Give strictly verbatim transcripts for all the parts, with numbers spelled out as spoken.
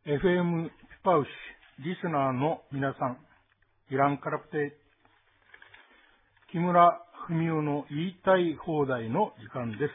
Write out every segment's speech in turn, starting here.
エフエム ピパウシリスナーの皆さん、イランカラプテ木村文夫の言いたい放題の時間です。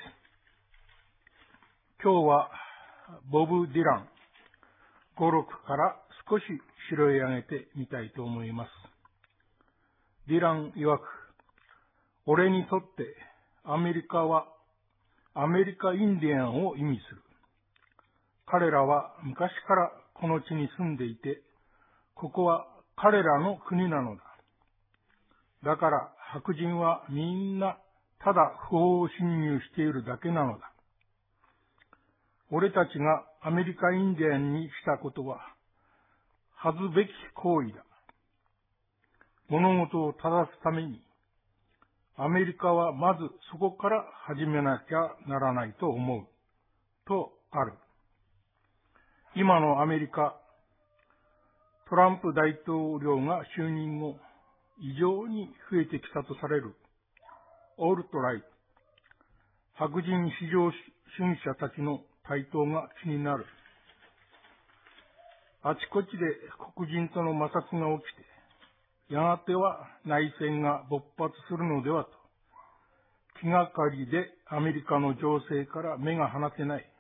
今日はボブ・ディラン語録から少し拾い上げてみたいと思います。ディラン曰く、俺にとってアメリカはアメリカインディアンを意味する。彼らは昔からこの地に住んでいて、ここは彼らの国なのだ。だから白人はみんなただ不法侵入しているだけなのだ。俺たちがアメリカインディアンにしたことは恥ずべき行為だ。物事を正すためにアメリカはまずそこから始めなきゃならないと思うとある。今のアメリカ、トランプ大統領が就任後、異常に増えてきたとされるオルトライト、白人至上主義者たちの台頭が気になる。あちこちで黒人との摩擦が起きて、やがては内戦が勃発するのではと、気がかりでアメリカの情勢から目が離せない。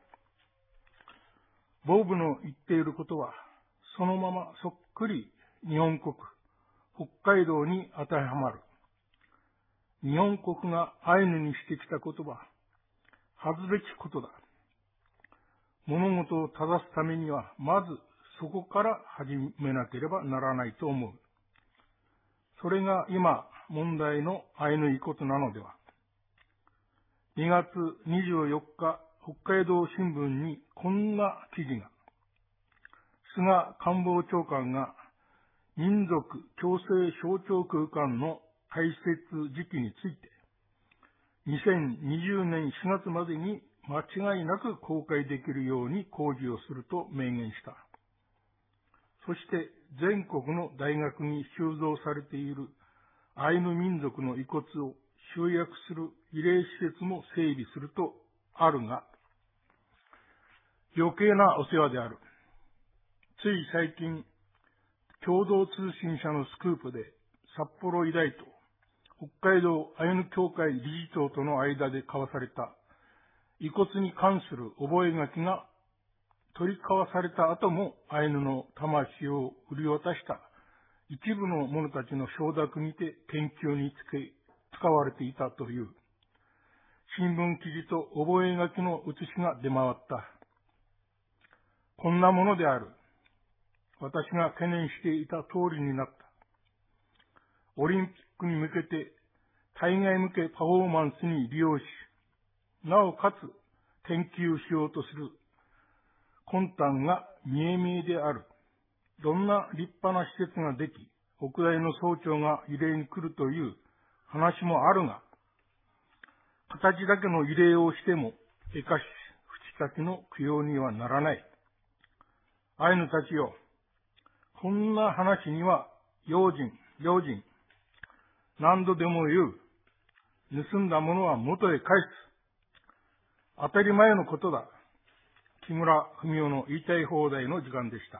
ボブの言っていることは、そのままそっくり日本国、北海道に当てはまる。日本国がアイヌにしてきたことは、恥ずべきことだ。物事を正すためには、まずそこから始めなければならないと思う。それが今問題のアイヌいことなのでは。にがつにじゅうよっか、北海道新聞にこんな記事が、菅官房長官が民族共生象徴空間の開設時期について、にせんにじゅうねんしがつまでに間違いなく公開できるように工事をすると明言した。そして全国の大学に収蔵されているアイヌ民族の遺骨を集約する慰霊施設も整備するとあるが、余計なお世話である。つい最近、共同通信社のスクープで札幌医大と北海道アイヌ協会理事長との間で交わされた遺骨に関する覚書が取り交わされた後もアイヌの魂を売り渡した一部の者たちの承諾にて研究につけ使われていたという新聞記事と覚書の写しが出回った。こんなものである。私が懸念していた通りになった。オリンピックに向けて対外向けパフォーマンスに利用し、なおかつ研究しようとする魂胆が見え見えである。どんな立派な施設ができ、北大の総長が慰霊に来るという話もあるが、形だけの慰霊をしても、えかし、淵かきの供養にはならない。アイヌたちよ、こんな話には用心、用心。何度でも言う。盗んだものは元へ返す。当たり前のことだ。木村文夫の言いたい放題の時間でした。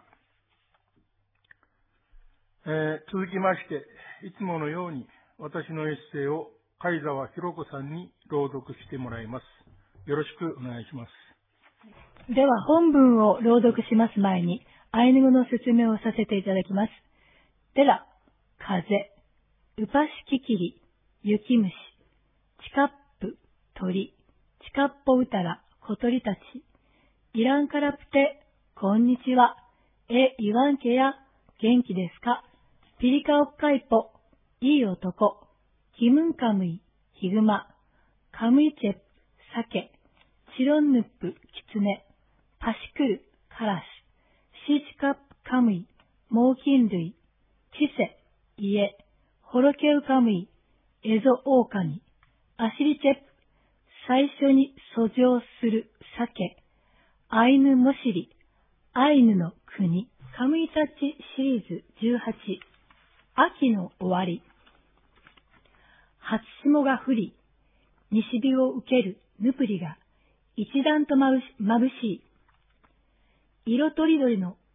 えー、続きまして、いつものように私のエッセイを貝沢博子さんに朗読してもらいます。よろしくお願いします。 では本文を朗読します前に、アイヌ語の説明をさせていただきます。テラ、風、ウパシキキリ、雪虫、チカップ、鳥、チカッポウタラ、小鳥たち、イランカラプテ、こんにちは、え、イワンケや、元気ですか、ピリカオッカイポ、いい男、キムンカムイ、ヒグマ、カムイチェプ、サケ、チロンヌップ、キツネ、パシクル、カラシ、シーチカップカムイ、猛禽類、チセ、イエ、ホロケウカムイ、エゾオオカミ、アシリチェプ、最初に遡上するサケ、アイヌモシリ、アイヌの国、カムイタチシリーズじゅうはち、秋の終わり、初霜が降り、西日を受けるヌプリが一段とまぶしい。色とりどりの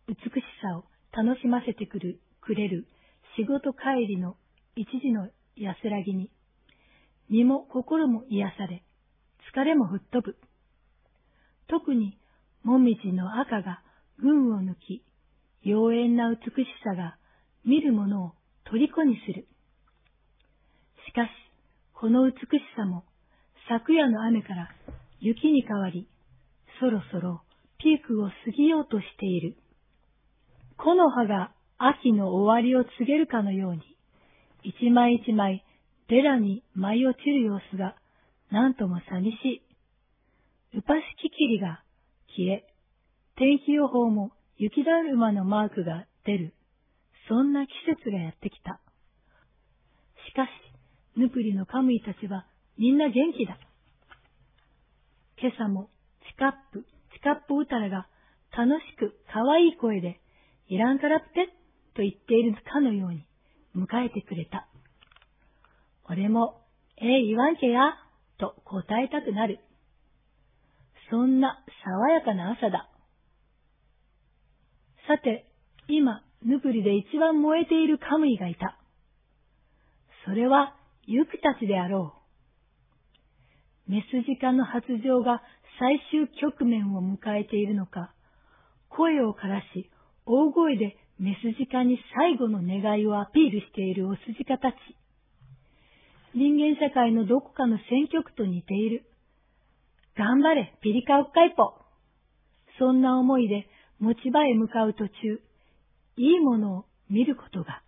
美しさを楽しませてくる、くれる仕事帰りの一時の安らぎに、身も心も癒され、疲れも吹っ飛ぶ。特に、もみじの赤が群を抜き、妖艶な美しさが見る者を虜にする。しかし、この美しさも昨夜の雨から雪に変わり、そろそろピークを過ぎようとしている。木の葉が秋の終わりを告げるかのように、一枚一枚寺に舞い落ちる様子がなんとも寂しい。ウパシキキリが消え、天気予報も雪だるまのマークが出る。そんな季節がやってきた。しかし、ヌプリのカムイたちはみんな元気だ。今朝もチカップ、チカップウタラが楽しく可愛い声でいらんからってと言っているかのように迎えてくれた。俺も、ええ言わんけや、と答えたくなる。そんな爽やかな朝だ。さて、今、ヌプリで一番燃えているカムイがいた。それは、ユクたちであろう。メスジカの発情が最終局面を迎えているのか、声を枯らし、大声でメスジカに最後の願いをアピールしているオスジカたち。人間社会のどこかの選挙区と似ている。頑張れ、ピリカウッカイポ。そんな思いで持ち場へ向かう途中、いいものを見ることが。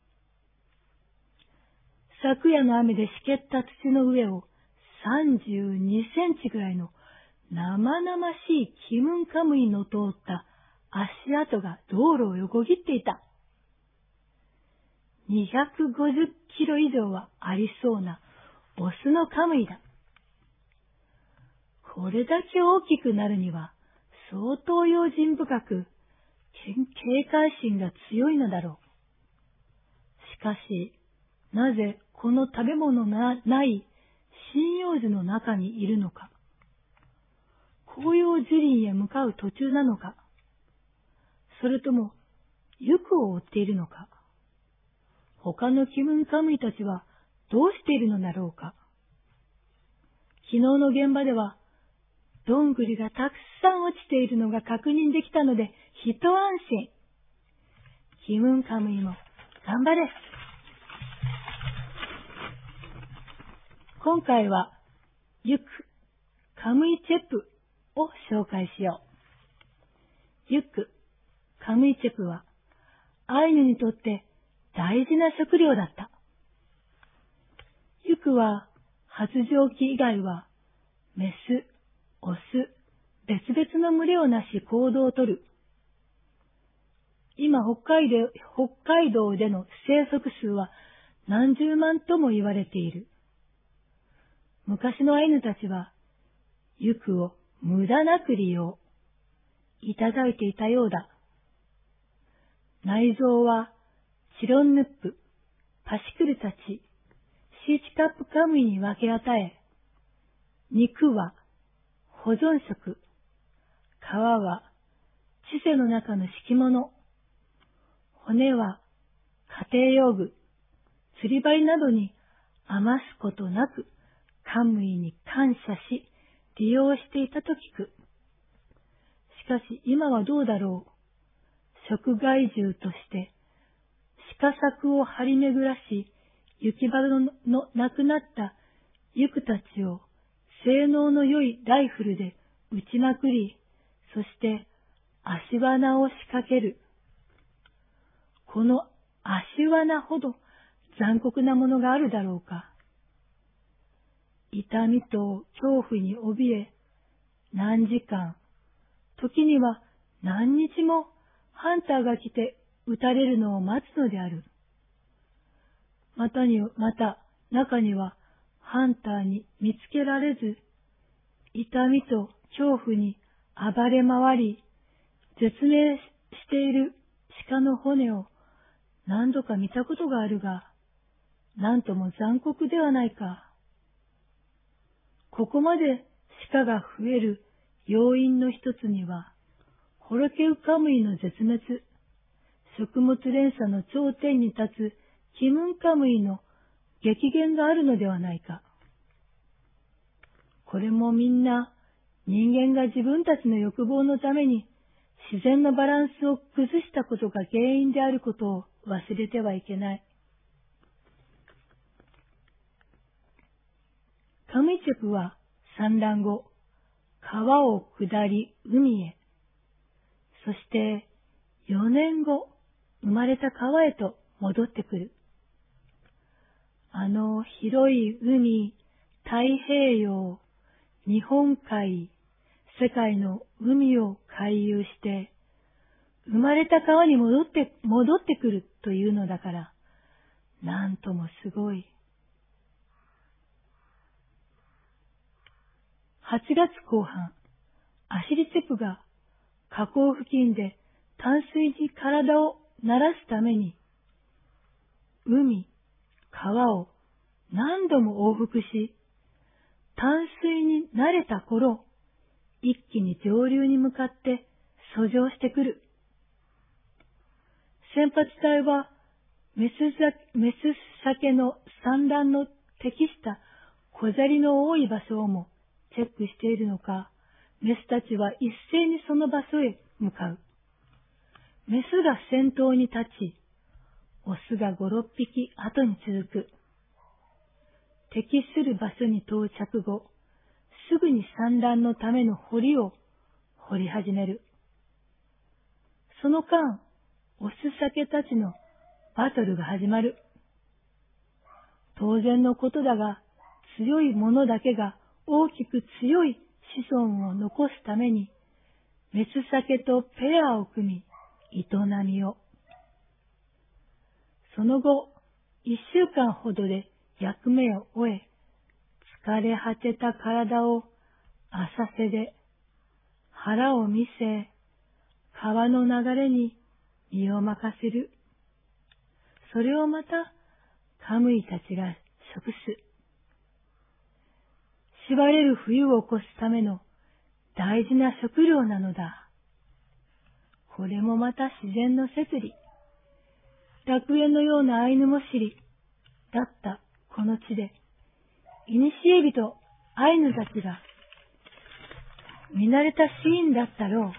昨夜の雨でしけった土の上をさんじゅうにセンチぐらいの生々しいキムンカムイの通った足跡が道路を横切っていた。にひゃくごじゅっキロ以上はありそうなオスのカムイだ。これだけ大きくなるには相当用心深く警戒心が強いのだろう。しかし、なぜこの食べ物のない針葉樹の中にいるのか。紅葉樹林へ向かう途中なのか。それとも、行くを追っているのか。他のキムンカムイたちはどうしているのだろうか。昨日の現場では、どんぐりがたくさん落ちているのが確認できたので、一安心。キムンカムイも頑張れ。今回は、ユク、カムイチェプを紹介しよう。ユク、カムイチェプは、アイヌにとって大事な食料だった。ユクは、発情期以外は、メス、オス、別々の群れをなし行動をとる。今北海道、北海道での生息数は何十万とも言われている。昔のアイヌたちは、ユクを無駄なく利用、いただいていたようだ。内臓は、チロンヌップ、パシクルたち、シーチカップカムイに分け与え、肉は保存食、皮は知性の中の敷物、骨は家庭用具、釣り針などに余すことなくカムイに感謝し利用していたと聞く。しかし今はどうだろう。食害獣として鹿作を張り巡らし、行き場のなくなったユクたちを性能の良いライフルで撃ちまくり、そして足罠を仕掛ける。この足罠ほど残酷なものがあるだろうか。痛みと恐怖に怯え、何時間、時には何日もハンターが来て撃たれるのを待つのである。またに、また中にはハンターに見つけられず、痛みと恐怖に暴れ回り、絶命している鹿の骨を何度か見たことがあるが、なんとも残酷ではないか。ここまで鹿が増える要因の一つには、 ホロケウカムイの絶滅、食物連鎖の頂点に立つキムンカムイの激減があるのではないか。これもみんな人間が自分たちの欲望のために自然のバランスを崩したことが原因であることを忘れてはいけない。カムイチェプは産卵後、川を下り海へ、そしてよねんご、生まれた川へと戻ってくる。あの広い海、太平洋、日本海、世界の海を回遊して、生まれた川に戻って、戻ってくるというのだから、なんともすごい。はちがつこう半、アシリチェプが河口付近で淡水に体を慣らすために、海、川を何度も往復し、淡水に慣れた頃、一気に上流に向かって遡上してくる。先発隊はメスメス鮭の産卵の適した小砂利の多い場所をもチェックしているのか、メスたちは一斉にその場所へ向かう。メスが先頭に立ち、オスが五六匹後に続く。適する場所に到着後、すぐに産卵のための堀を掘り始める。その間、オス鮭たちのバトルが始まる。当然のことだが、強い者だけが大きく強い子孫を残すために、メス鮭とペアを組み、営みを。その後、一週間ほどで役目を終え、疲れ果てた体を浅瀬で腹を見せ、川の流れに身を任せる。それをまたカムイたちが食す。しばれる冬を越すための大事な食料なのだ。これもまた自然の摂理。楽園のようなアイヌモシリだったこの地で、イニシエビとアイヌたちが見慣れたシーンだったろう。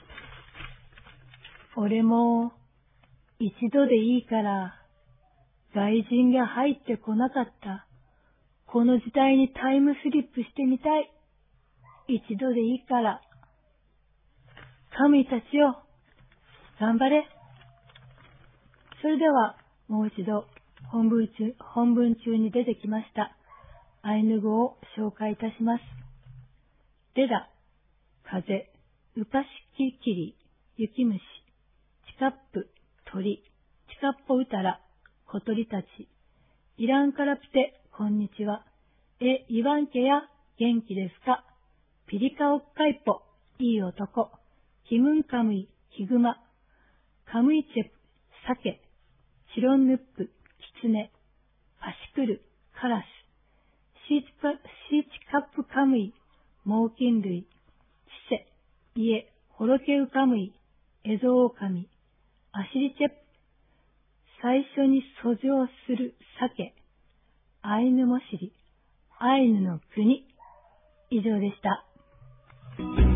俺も一度でいいから外人が入ってこなかったこの時代にタイムスリップしてみたい。一度でいいから。カムイたちよ、頑張れ。それではもう一度本文中、本文中に出てきましたアイヌ語を紹介いたします。レラ、風、ウパシキキリ、雪虫、チカップ、鳥、チカッポウタラ、小鳥たち、イランカラプテ、こんにちは。え、イワンケや、元気ですか？ピリカオッカイポ、いい男。ヒムンカムイ、ヒグマ。カムイチェプ、サケ。チロンヌップ、キツネ。パシクル、カラス。シーチカ、シーチカップカムイ、猛禽類。チセ、イエ、ホロケウカムイ、エゾオオカミ。アシリチェプ、最初に遡上するサケ。アイヌモシリ、アイヌの国。以上でした。